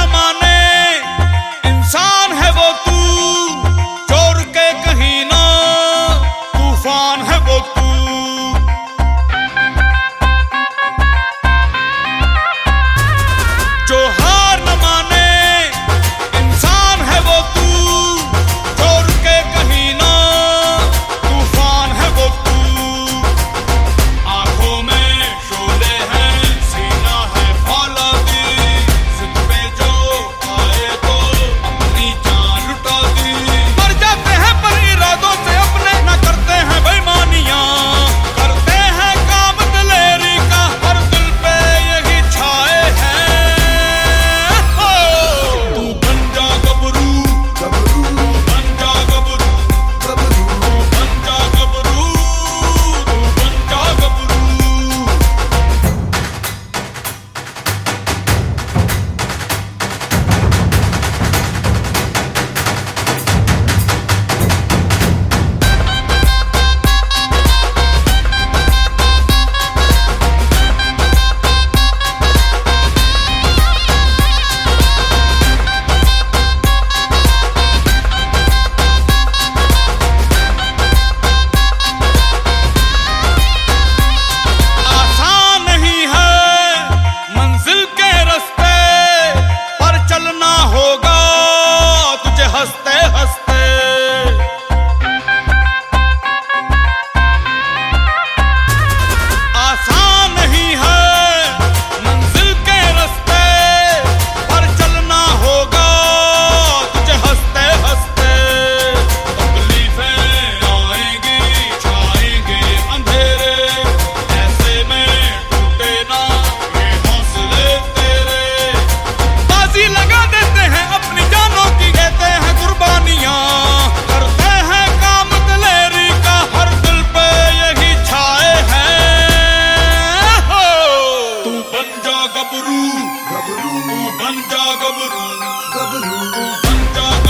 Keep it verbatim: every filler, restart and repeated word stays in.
माने इंसान है वो तू, चोर के कहीं ना तूफान है वो तू। जो हार न माने इंसान है वो तू, चोर के कहीं ना तूफान है वो तू। आंखों में शोले हैं, सीना है फौलादी, जिद पे जो आए तो अपनी जान लुटा दी। मर जाते हैं पर इरादों से अपने, न करते हैं बेईमानियां, करते हैं काम दिलेरी का, हर दिल पे यही छाए हैं। हो तू बन जा गबरू, गबरू बन जा गबरू, गबरू बन जा गबरू, तू बन जा गबरू। आसान नहीं है मंजिल के रास्ते, पर चलना होगा तुझे हंसते हंसते। आसान नहीं है मंजिल के रास्ते, पर चलना होगा तुझे हंसते हंसते। तकलीफें आएंगी, छाएंगे अंधेरे, ऐसे में टूटे ना ये हौसले तेरे। बाजी लगा देते हैं अपनी जानों की, देते हैं कुर्बानियां, करते हैं काम दिलेरी का, हर दिल पे यही छाए हैं। हो तू बन जा गबरू, गबरू बन जा गबरू, गबरू बन जा गबरू।